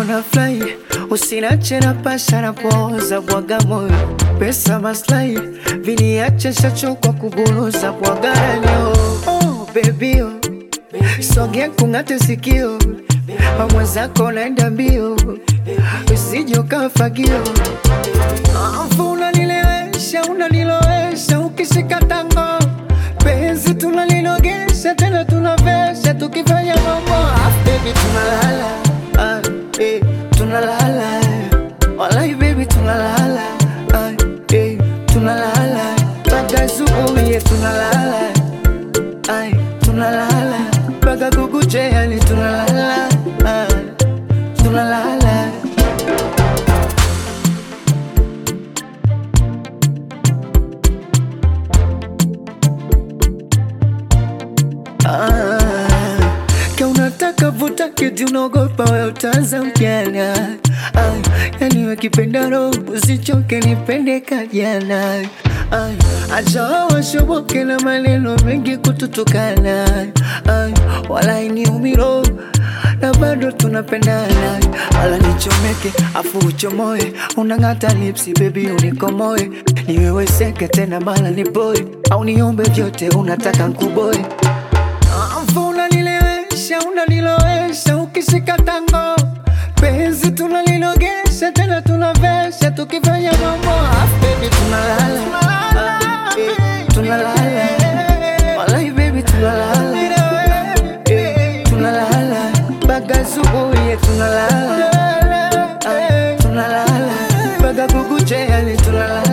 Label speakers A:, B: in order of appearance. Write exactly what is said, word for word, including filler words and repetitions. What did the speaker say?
A: na fly, usinache na pasha na poza bwaga moyo. Pesa maslai, viniache shacho kwa kuburuza bwaga ranyo. Oh baby oh, sogea kungate sikio, mwenzako naenda mbio, usije ukafagio. Afu unanilewesha, unanilowesha ukishika tango. Penzi tunalilogesha, tena tunavesha tukifanya mambo. Ah baby tunalala, ah eh tunalala. Wallahi baby tunalala, ah eh tunalala. Baga subuhi tunalala, ah tunalala. Baga kukuche yani tunalala, ah tunalala. Ah, kama unataka vuta kiti unaogopa wewe utaanza mkiana. Ah, yani wakipenda roho usichoke nipende kajana. Ah, acha washoboke na maneno mengi kututukana. Ah, wala iniumiro na bado tunapendana. Wala nichomeke afu uchomoe, unangata lipsi baby unikomoe. Niwewe seke tena mala ni boy, au niombe vyote unataka nkuboe. Afu unanilewesha, unanilowesha ukishika tango. Penzi tunalilogesha, tena tunavesha tukifanya mambo. Ah baby tunalala, ah, eh, tunalala. Wallahi baby tunalala, eh, tunalala. Baga subuhi tunalala, ah, tunalala. Baga kukuche yani tunalala.